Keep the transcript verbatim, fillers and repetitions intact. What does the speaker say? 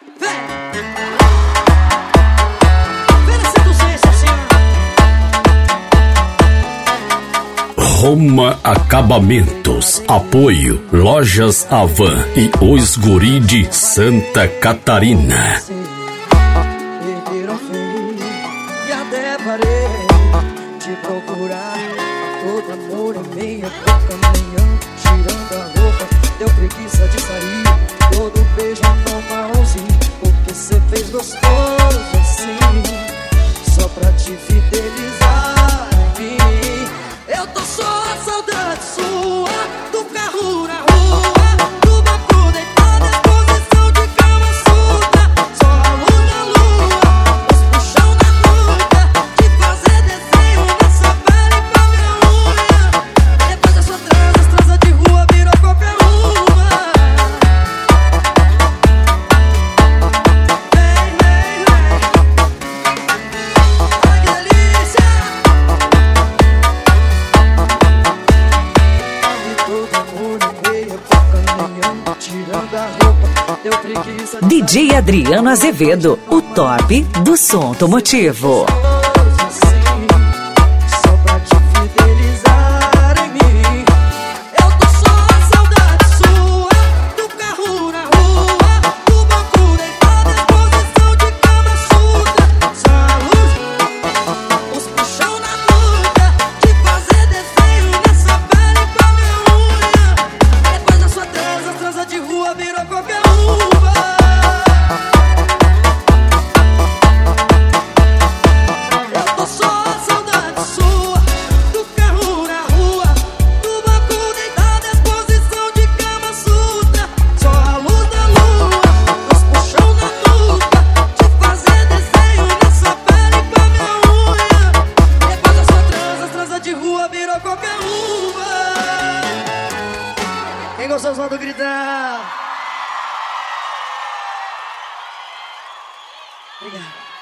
Roma Acabamentos, apoio Lojas Avan e Os Guri de Santa Catarina. Perderam feio e até parei de procurar. Todo amor é meia boca, manhã, tirando a roupa. Deu preguiça de sair, todo beijo normalzinho. Porque cê fez gostoso assim, só pra te fidelizar em mim. Eu tô só a saudade sua, do carro na rua, do banco deitado, posição de cama surda. Só a luz da lua, os puxão na nuca, de fazer desenho nessa pele com a minha unha. Depois da sua transa, as transa de rua virou qualquer uma. Vem, vem, vem. Ai, que delícia. D J Adriano Azevedo, o top do som automotivo. Quem gostou só do gritar? Obrigado.